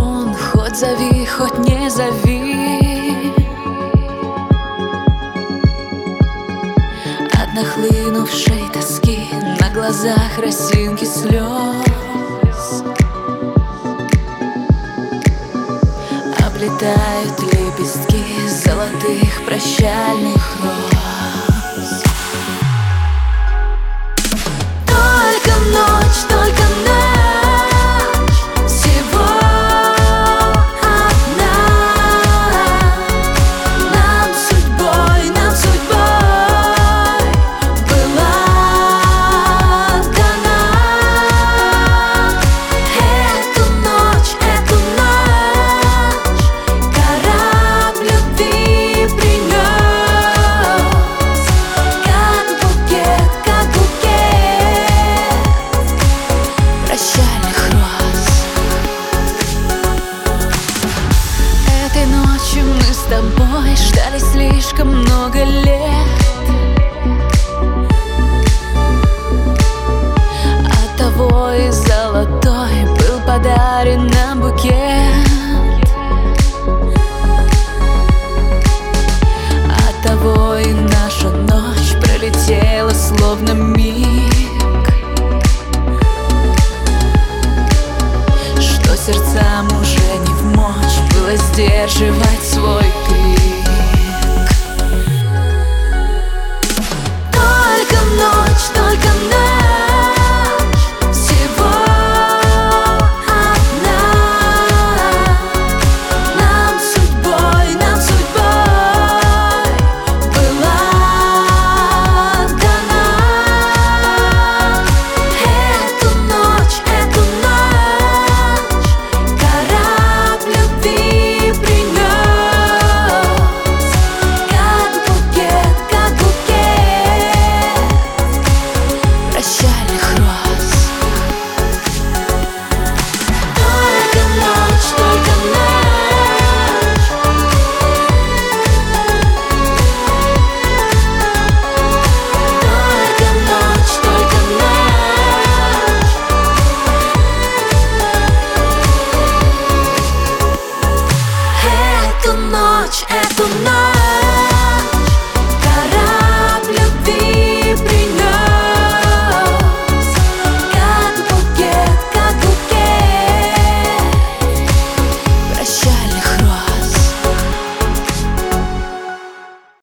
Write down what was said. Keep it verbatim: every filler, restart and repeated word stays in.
телефон, хоть зови, хоть не зови. От нахлынувшей тоски на глазах росинки слез облетают лепестки золотых прощальных роз. Только ночь, только ночь, всего одна. Нам судьбой, нам судьбой была дана. Эту ночь, эту ночь корабль любви принес, как букет, как букет прощальных роз. Этой ночью мы с тобой ждали слишком много лет. Оттого и золотой был подарен нам букет. Оттого и наша ночь пролетела словно миг, что сердцам уже не вмочь было сдерживать свой